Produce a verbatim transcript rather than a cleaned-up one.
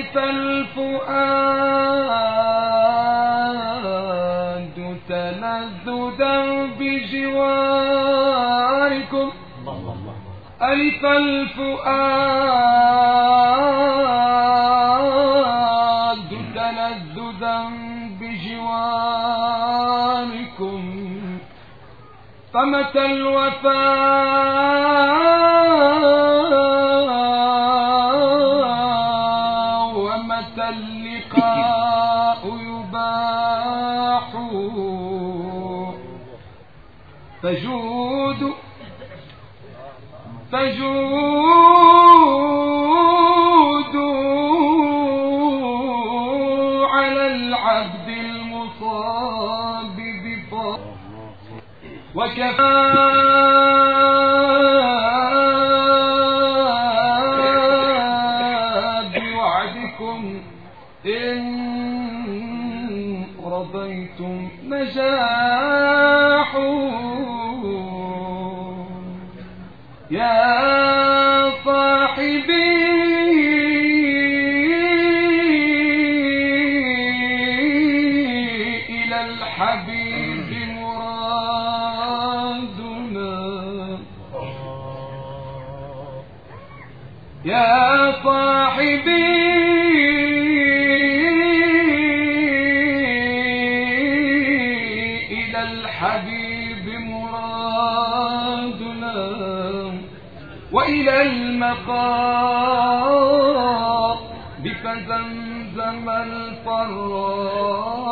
ألف الفؤاد تلذذا بجواركم ألف الفؤاد تلذذا بجواركم فمتى الوفاء ومتى اللقاء يباح فجود فجودوا على العبد المصاب بفضل وكفى بوعدكم إن رضيتم نجاح يا صاحبي إلى الحبيب مرادنا يا صاحبي إلى الحبيب مرادنا وإلى المقام بفزمزم الفراق